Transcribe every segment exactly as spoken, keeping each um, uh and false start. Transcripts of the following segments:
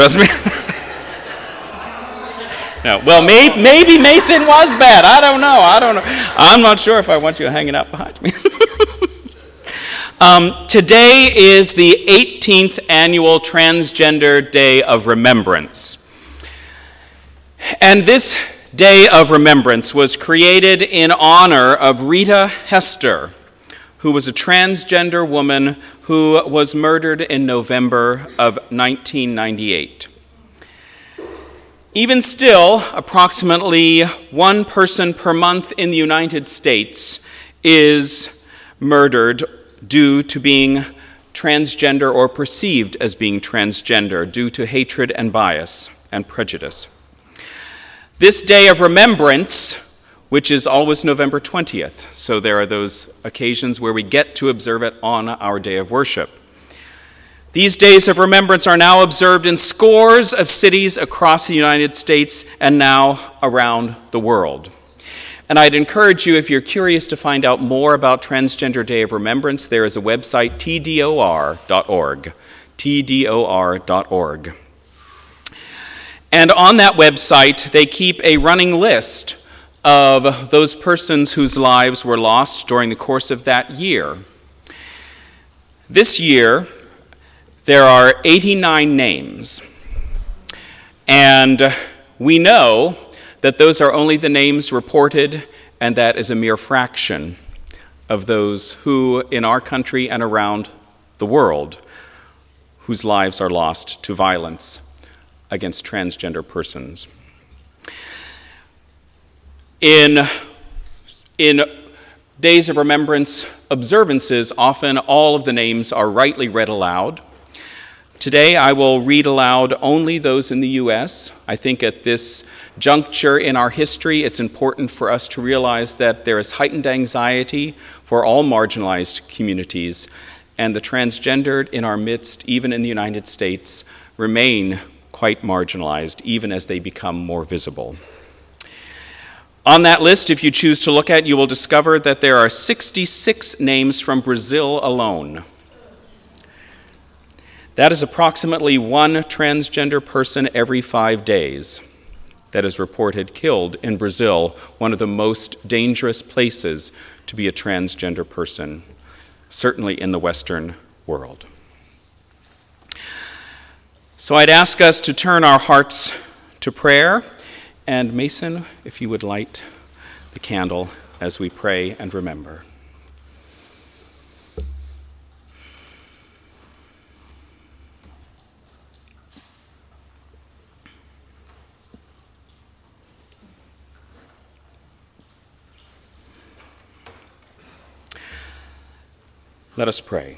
Trust me. No. Well, may, maybe Mason was bad. I don't know. I don't know. I'm not sure if I want you hanging out behind me. um, today is the eighteenth annual Transgender Day of Remembrance. And this Day of Remembrance was created in honor of Rita Hester, who was a transgender woman who was murdered in November of nineteen ninety-eight. Even still, approximately one person per month in the United States is murdered due to being transgender or perceived as being transgender due to hatred and bias and prejudice. This Day of Remembrance, which is always November twentieth, so there are those occasions where we get to observe it on our day of worship. These days of remembrance are now observed in scores of cities across the United States and now around the world. And I'd encourage you, if you're curious to find out more about Transgender Day of Remembrance, there is a website, T D O R dot org, T D O R dot org. And on that website, they keep a running list of those persons whose lives were lost during the course of that year. This year, there are eighty-nine names, and we know that those are only the names reported, and that is a mere fraction of those who, in our country and around the world, whose lives are lost to violence against transgender persons. In, in Days of Remembrance observances, often all of the names are rightly read aloud. Today, I will read aloud only those in the U S. I think at this juncture in our history, it's important for us to realize that there is heightened anxiety for all marginalized communities, and the transgendered in our midst, even in the United States, remain quite marginalized, even as they become more visible. On that list, if you choose to look at, you will discover that there are sixty-six names from Brazil alone. That is approximately one transgender person every five days that is reported killed in Brazil, one of the most dangerous places to be a transgender person, certainly in the Western world. So I'd ask us to turn our hearts to prayer, and Mason, if you would light the candle as we pray and remember. Let us pray.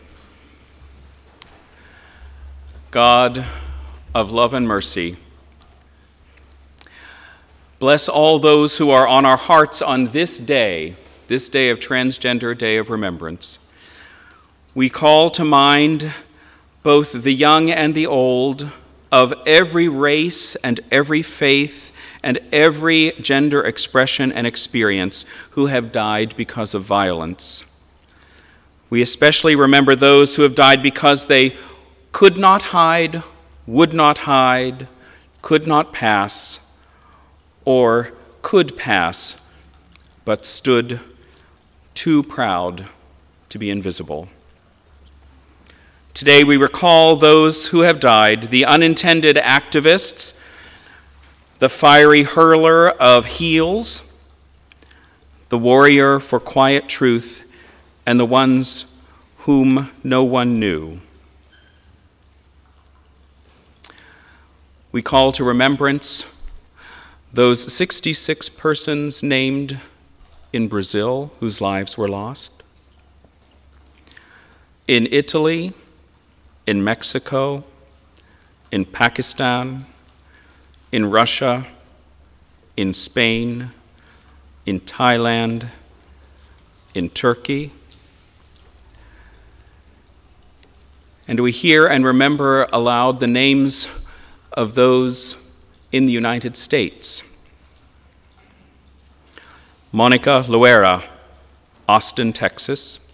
God of love and mercy, bless all those who are on our hearts on this day, this day of Transgender Day of Remembrance. We call to mind both the young and the old, of every race and every faith and every gender expression and experience who have died because of violence. We especially remember those who have died because they could not hide, would not hide, could not pass, or could pass, but stood too proud to be invisible. Today we recall those who have died, the unintended activists, the fiery hurler of heels, the warrior for quiet truth, and the ones whom no one knew. We call to remembrance those sixty-six persons named in Brazil whose lives were lost, in Italy, in Mexico, in Pakistan, in Russia, in Spain, in Thailand, in Turkey. And we hear and remember aloud the names of those in the United States. Monica Loera, Austin, Texas.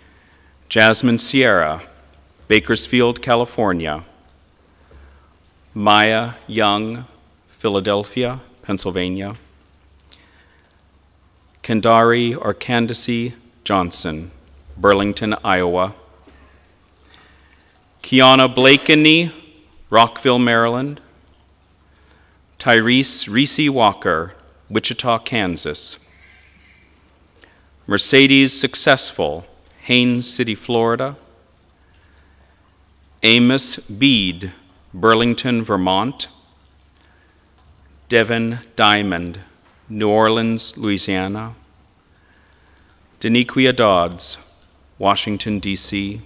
Jasmine Sierra, Bakersfield, California. Maya Young, Philadelphia, Pennsylvania. Kendari or Candace Johnson, Burlington, Iowa. Kiana Blakeney, Rockville, Maryland. Tyrese Reese Walker, Wichita, Kansas. Mercedes Successful, Haines City, Florida. Amos Bede, Burlington, Vermont. Devin Diamond, New Orleans, Louisiana. Deniquia Dodds, Washington, D C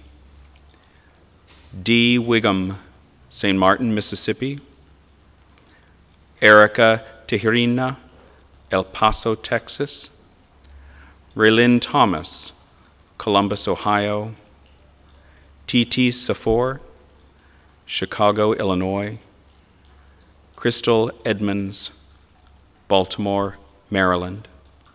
Dee Wiggum, Saint Martin, Mississippi. Erica Tejerina, El Paso, Texas. Raylyn Thomas, Columbus, Ohio. Titi Safor, Chicago, Illinois. Crystal Edmonds, Baltimore, Maryland.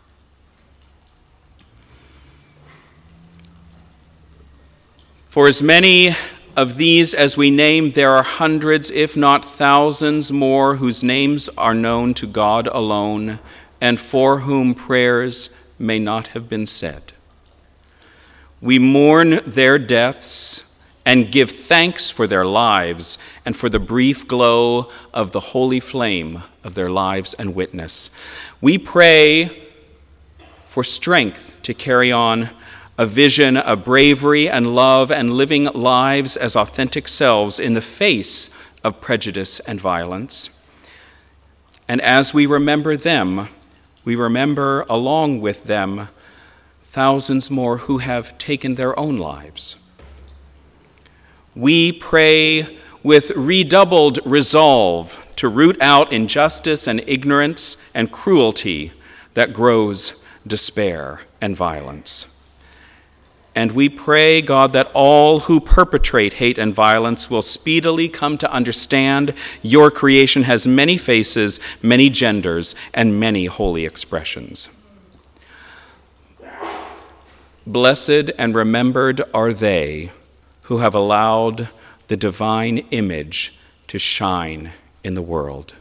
For as many of these as we name, there are hundreds, if not thousands more, whose names are known to God alone, and for whom prayers may not have been said. We mourn their deaths and give thanks for their lives and for the brief glow of the holy flame of their lives and witness. We pray for strength to carry on a vision of bravery and love and living lives as authentic selves in the face of prejudice and violence. And as we remember them, we remember along with them thousands more who have taken their own lives. We pray with redoubled resolve to root out injustice and ignorance and cruelty that grows despair and violence. And we pray, God, that all who perpetrate hate and violence will speedily come to understand your creation has many faces, many genders, and many holy expressions. Blessed and remembered are they who have allowed the divine image to shine in the world.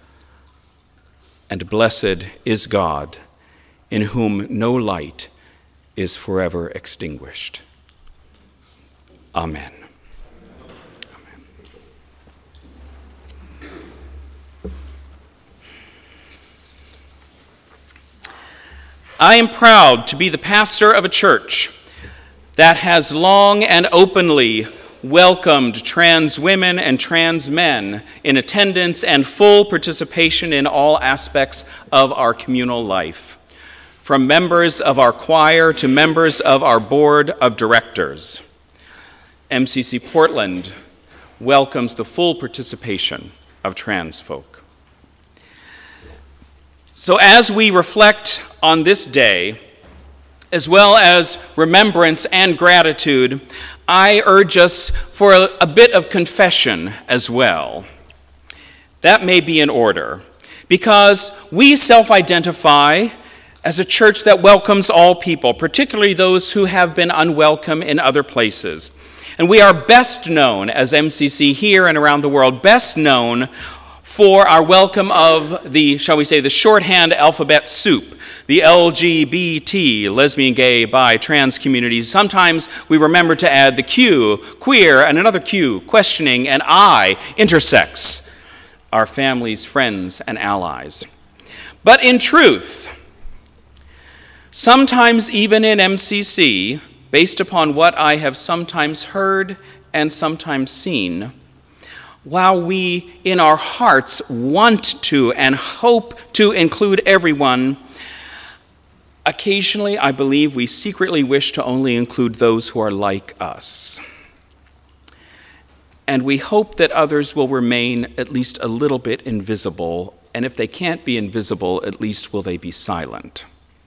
And blessed is God, in whom no light is forever extinguished. Amen. Amen. I am proud to be the pastor of a church that has long and openly welcomed trans women and trans men in attendance and full participation in all aspects of our communal life, from members of our choir to members of our board of directors. M C C Portland welcomes the full participation of trans folk. So as we reflect on this day, as well as remembrance and gratitude, I urge us for a, a bit of confession as well. That may be in order, because we self-identify as a church that welcomes all people, particularly those who have been unwelcome in other places. And we are best known as M C C here and around the world, best known for our welcome of the, shall we say, the shorthand alphabet soup, the L G B T, lesbian, gay, bi, trans communities. Sometimes we remember to add the Q, queer, and another Q, questioning, and I, intersex, our families, friends, and allies. But in truth, sometimes even in M C C, based upon what I have sometimes heard and sometimes seen, while we in our hearts want to and hope to include everyone, occasionally I believe we secretly wish to only include those who are like us. And we hope that others will remain at least a little bit invisible, and if they can't be invisible, at least will they be silent.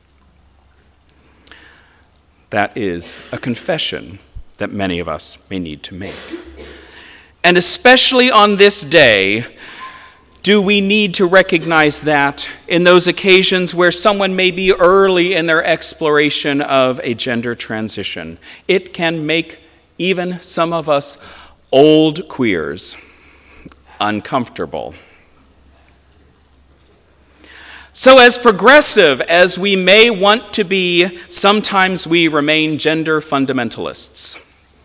That is a confession that many of us may need to make. And especially on this day, do we need to recognize that in those occasions where someone may be early in their exploration of a gender transition. It can make even some of us old queers uncomfortable. So as progressive as we may want to be, sometimes we remain gender fundamentalists.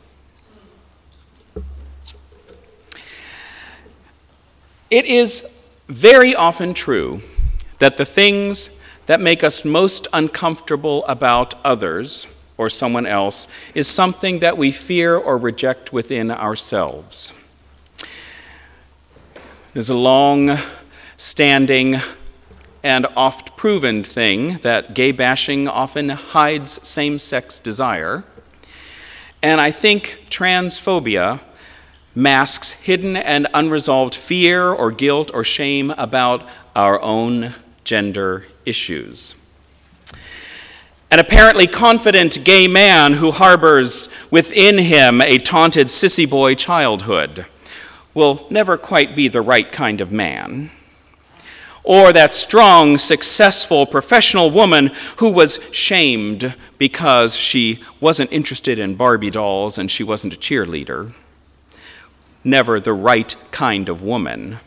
It is very often true that the things that make us most uncomfortable about others or someone else is something that we fear or reject within ourselves. There's a long-standing and oft-proven thing that gay bashing often hides same-sex desire, and I think transphobia masks hidden and unresolved fear or guilt or shame about our own gender issues. An apparently confident gay man who harbors within him a taunted sissy boy childhood will never quite be the right kind of man. Or that strong, successful, professional woman who was shamed because she wasn't interested in Barbie dolls and she wasn't a cheerleader. Never the right kind of woman.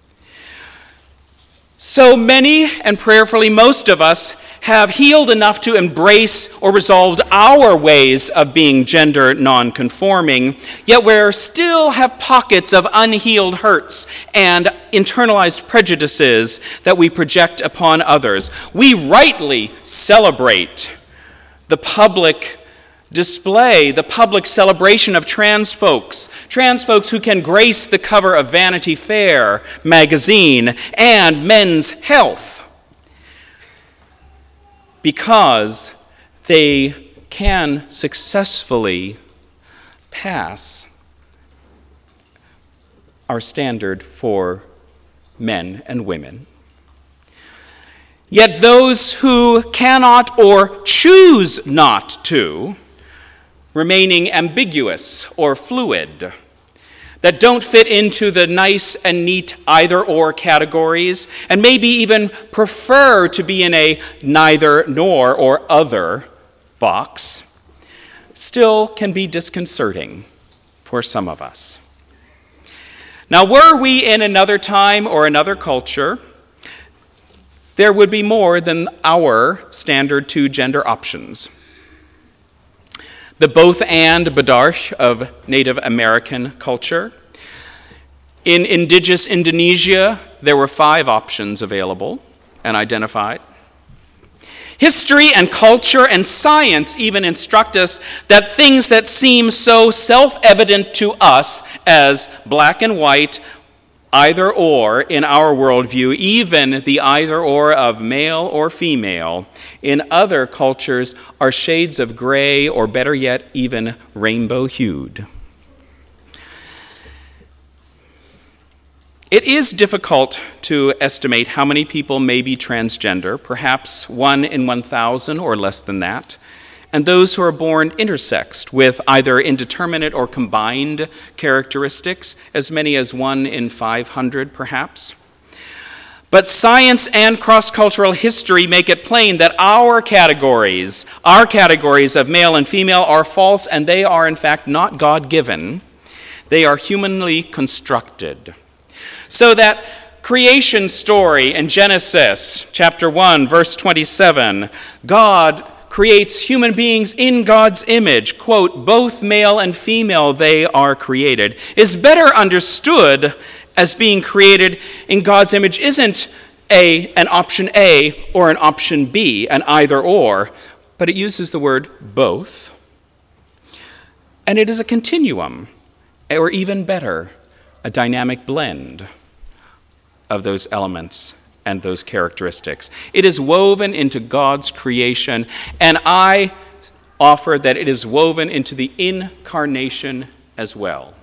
So many, and prayerfully most of us, have healed enough to embrace or resolved our ways of being gender nonconforming, yet we still have pockets of unhealed hurts and internalized prejudices that we project upon others. We rightly celebrate the public display, the public celebration of trans folks, trans folks who can grace the cover of Vanity Fair magazine and Men's Health, because they can successfully pass our standard for men and women. Yet those who cannot or choose not to, remaining ambiguous or fluid, that don't fit into the nice and neat either-or categories, and maybe even prefer to be in a neither nor or other box, still can be disconcerting for some of us. Now, were we in another time or another culture, there would be more than our standard two gender options. The both and Badarsh of Native American culture. In indigenous Indonesia, there were five options available and identified. History and culture and science even instruct us that things that seem so self-evident to us as black and white, either or in our worldview, even the either or of male or female, in other cultures are shades of gray or better yet, even rainbow-hued. It is difficult to estimate how many people may be transgender, perhaps one in one thousand or less than that, and those who are born intersexed with either indeterminate or combined characteristics, as many as one in five hundred perhaps. But science and cross-cultural history make it plain that our categories, our categories of male and female are false, and they are in fact not God-given. They are humanly constructed. So that creation story in Genesis chapter one, verse twenty-seven, God creates human beings in God's image, quote, both male and female they are created, is better understood as being created in God's image isn't a, an option A or an option B, an either or, but it uses the word both. And it is a continuum, or even better, a dynamic blend of those elements and those characteristics. It is woven into God's creation, and I offer that it is woven into the incarnation as well.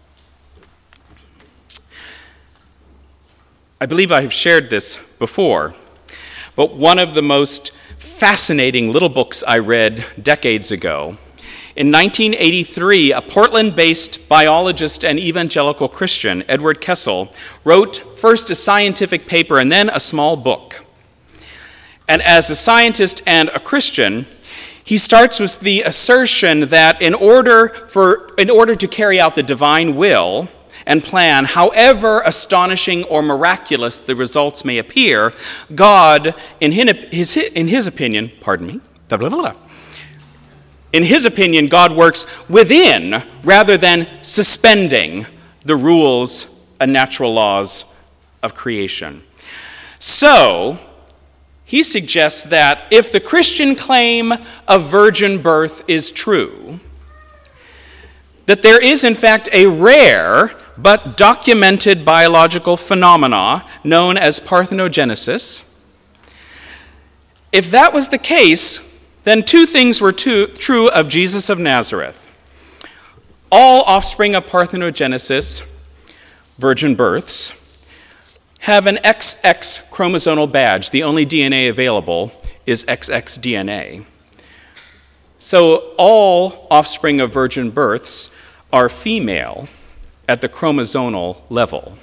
I believe I have shared this before, but one of the most fascinating little books I read decades ago, in nineteen eighty-three, a Portland-based biologist and evangelical Christian, Edward Kessel, wrote first a scientific paper and then a small book. And as a scientist and a Christian, he starts with the assertion that in order for in order to carry out the divine will and plan, however astonishing or miraculous the results may appear, God, in his, in his opinion, pardon me, blah, blah, blah, blah. In his opinion, God works within rather than suspending the rules and natural laws of creation. So, he suggests that if the Christian claim of virgin birth is true, that there is in fact a rare but documented biological phenomena known as parthenogenesis. If that was the case, then two things were too, true of Jesus of Nazareth. All offspring of parthenogenesis, virgin births, have an X X chromosomal badge. The only D N A available is X X D N A. So all offspring of virgin births are female at the chromosomal level.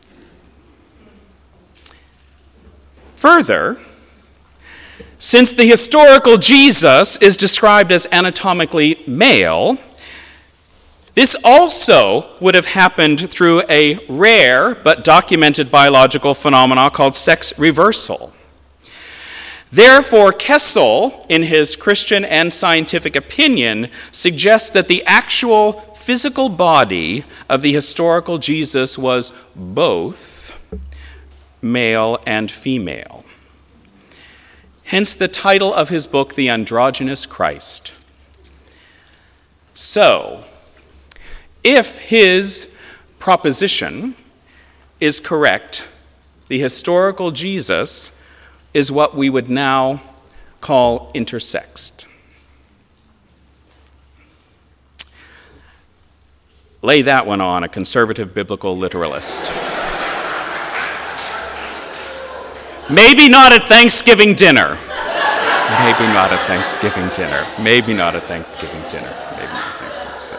Further, since the historical Jesus is described as anatomically male, this also would have happened through a rare but documented biological phenomenon called sex reversal. Therefore, Kessel, in his Christian and scientific opinion, suggests that the actual physical body of the historical Jesus was both male and female. Hence the title of his book, The Androgynous Christ. So, if his proposition is correct, the historical Jesus is what we would now call intersexed. Lay that one on a conservative biblical literalist. Maybe not at Thanksgiving dinner. Maybe not at Thanksgiving dinner. Maybe not at Thanksgiving dinner. Maybe not at Thanksgiving dinner.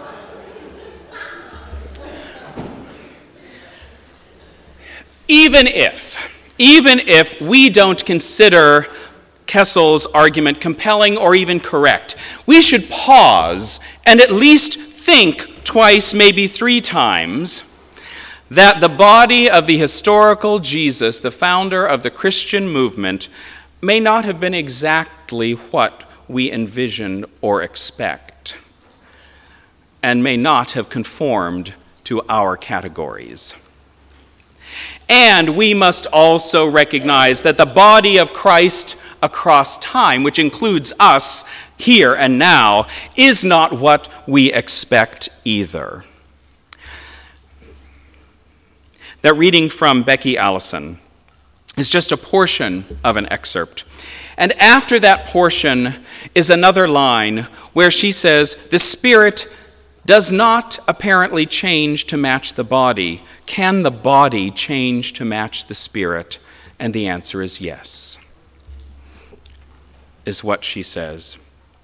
Even if, even if we don't consider Kessel's argument compelling or even correct, we should pause and at least think twice, maybe three times, that the body of the historical Jesus, the founder of the Christian movement, may not have been exactly what we envision or expect, and may not have conformed to our categories. And we must also recognize that the body of Christ across time, which includes us here and now, is not what we expect either. That reading from Becky Allison is just a portion of an excerpt. And after that portion is another line where she says, "The Spirit does not apparently change to match the body. Can the body change to match the Spirit?" And the answer is yes, is what she says.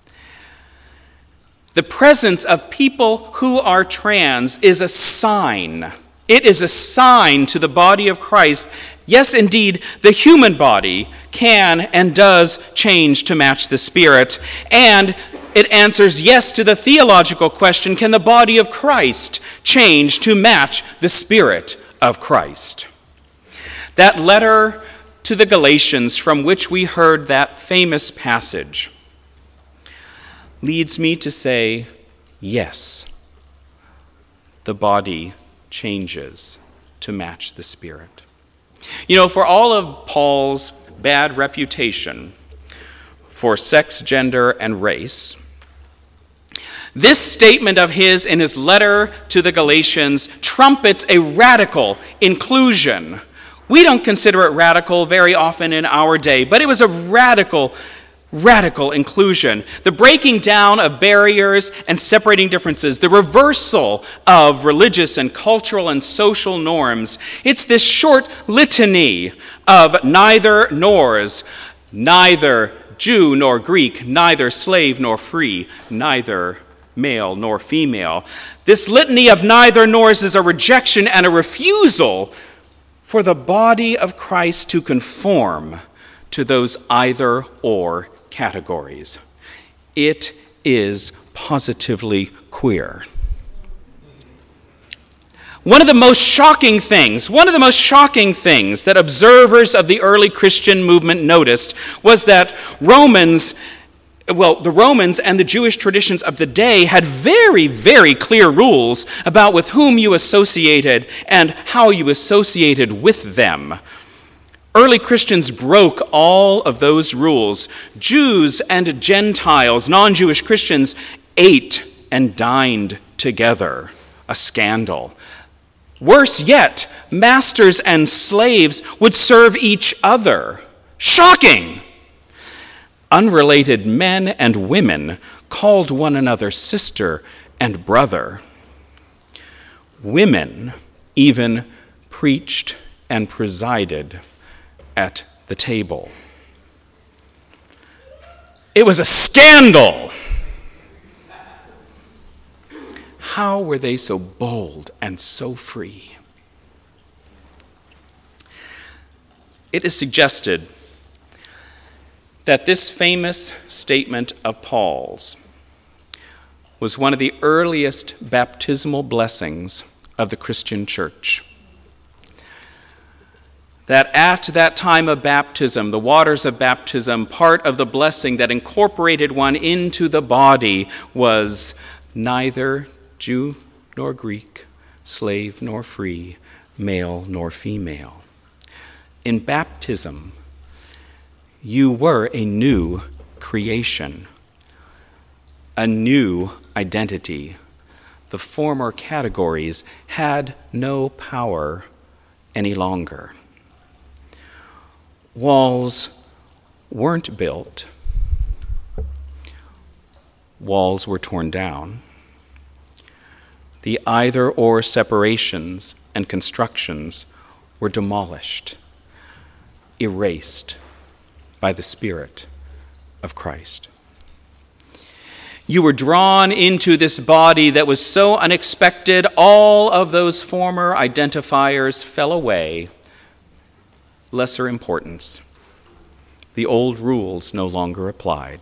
The presence of people who are trans is a sign. It is a sign to the body of Christ. Yes, indeed, the human body can and does change to match the Spirit. And it answers yes to the theological question, can the body of Christ change to match the Spirit of Christ? That letter to the Galatians, from which we heard that famous passage, leads me to say, yes, the body changes to match the Spirit. You know, for all of Paul's bad reputation for sex, gender, and race, this statement of his in his letter to the Galatians trumpets a radical inclusion. We don't consider it radical very often in our day, but it was a radical Radical inclusion, the breaking down of barriers and separating differences, the reversal of religious and cultural and social norms. It's this short litany of neither nors, neither Jew nor Greek, neither slave nor free, neither male nor female. This litany of neither nors is a rejection and a refusal for the body of Christ to conform to those either or categories. It is positively queer. One of the most shocking things, one of the most shocking things that observers of the early Christian movement noticed was that Romans, well, the Romans and the Jewish traditions of the day had very, very clear rules about with whom you associated and how you associated with them. Early Christians broke all of those rules. Jews and Gentiles, non-Jewish Christians, ate and dined together. A scandal. Worse yet, masters and slaves would serve each other. Shocking! Unrelated men and women called one another sister and brother. Women even preached and presided at the table. It was a scandal. How were they so bold and so free? It is suggested that this famous statement of Paul's was one of the earliest baptismal blessings of the Christian church. That at that time of baptism, the waters of baptism, part of the blessing that incorporated one into the body was neither Jew nor Greek, slave nor free, male nor female. In baptism, you were a new creation, a new identity. The former categories had no power any longer. Walls weren't built. Walls were torn down. The either-or separations and constructions were demolished, erased by the Spirit of Christ. You were drawn into this body that was so unexpected, all of those former identifiers fell away. Lesser importance. The old rules no longer applied.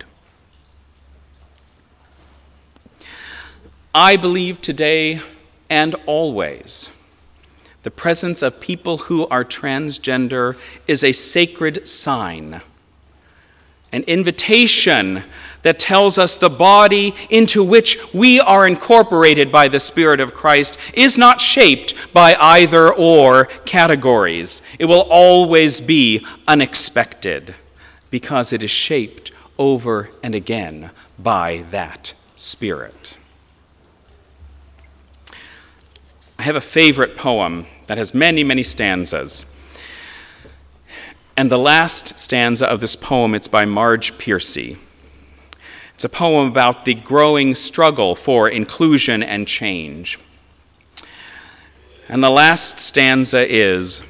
I believe today and always the presence of people who are transgender is a sacred sign, an invitation that tells us the body into which we are incorporated by the Spirit of Christ is not shaped by either or categories. It will always be unexpected because it is shaped over and again by that Spirit. I have a favorite poem that has many, many stanzas. And the last stanza of this poem, it's by Marge Piercy. It's a poem about the growing struggle for inclusion and change. And the last stanza is,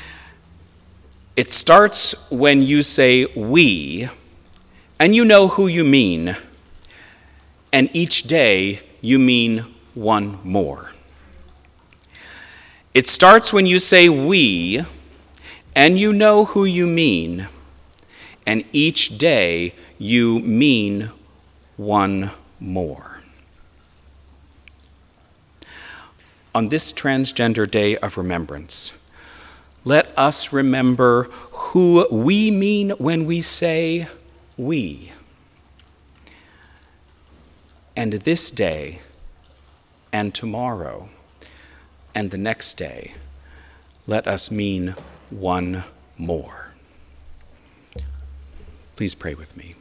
it starts when you say we, and you know who you mean, and each day you mean one more. It starts when you say we, and you know who you mean, and each day you mean one more. On this Transgender Day of Remembrance, let us remember who we mean when we say we. And this day, and tomorrow, and the next day, let us mean one more. Please pray with me.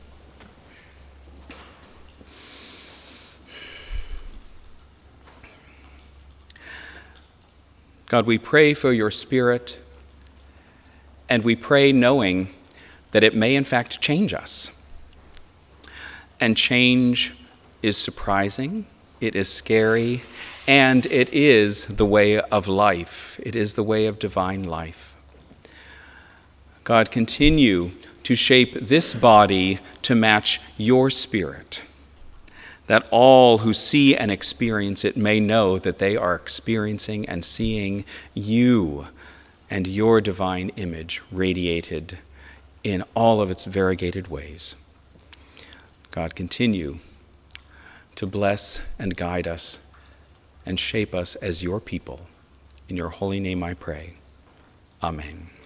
God, we pray for your Spirit, and we pray knowing that it may in fact change us. And change is surprising, it is scary, and it is the way of life. It is the way of divine life. God, continue to shape this body to match your Spirit, that all who see and experience it may know that they are experiencing and seeing you and your divine image radiated in all of its variegated ways. God, continue to bless and guide us and shape us as your people. In your holy name I pray. Amen.